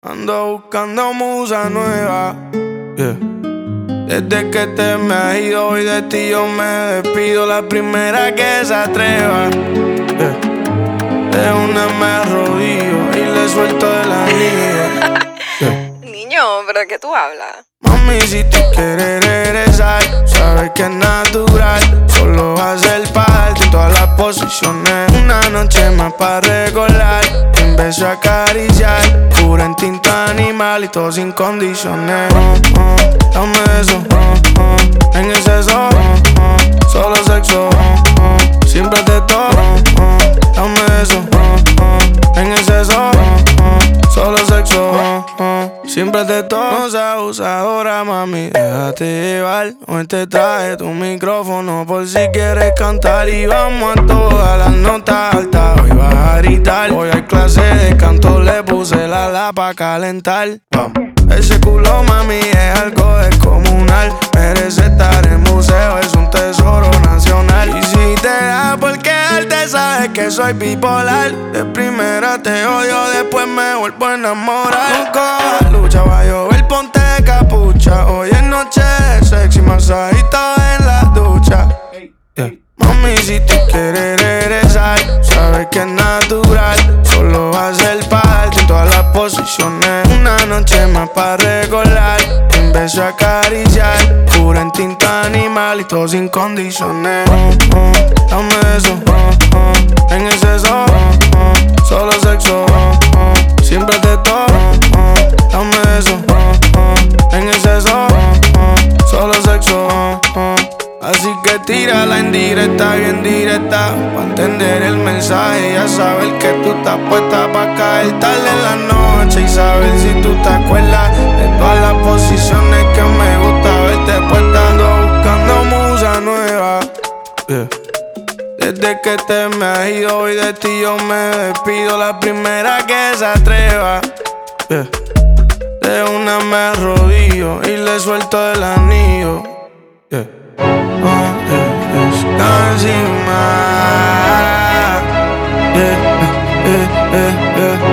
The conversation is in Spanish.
Ando buscando musa nueva, yeah. Desde que te me has ido y de ti yo me despido. La primera que se atreva, yeah. De una me arrodillo y le suelto el anillo, yeah. Niño, ¿pero de qué tú hablas? Mami, si tú quieres regresar, sabes que es natural. Solo va a ser para darte en todas las posiciones. Una noche más para recordar. Un beso a acariciar, pura instinto animal y todo sin condiciones. Dame eso, en exceso, solo sexo, siempre te toco. Dame eso, en exceso, solo sexo, siempre te toco. No seas abusadora, mami, déjate llevar. Hoy te traje tu micrófono por si quieres cantar. Y vamos a todas las notas altas. Hoy vas a gritar. Hoy hay clase de canto, le puse la pa' calentar. Ese culo, mami, es algo descomunal. Merece estar en museo, es un tesoro nacional. Y si te da por quedarte, sabes que soy bipolar. De primera te odio, después me vuelvo a enamorar. No cojas lucha, va a llover, ponte capucha. Hoy es noche de sexy, masajito en la ducha, yeah. Mami, si tú quieres regresar, sabes que es natural. Solo va a ser para darte en todas las posiciones. Una noche más para recordar. Un beso a acariciar, pura instinto animal y todo sin condiciones. Dame eso, en exceso, solo sexo, siempre te toco. Dame eso, en exceso, solo sexo. Así que tira la indirecta, bien directa, pa' entender el mensaje. Ya saber que tú estás puesta pa' caer tarde en la noche. Y saber si tú te acuerdas de todas las posiciones que me gusta verte puesta. Ando buscando musa nueva, yeah. Desde que te me has ido y de ti yo me despido. La primera que se atreva, yeah. De una me arrodillo y le suelto el anillo, yeah. Encima, yeah, yeah, yeah, yeah.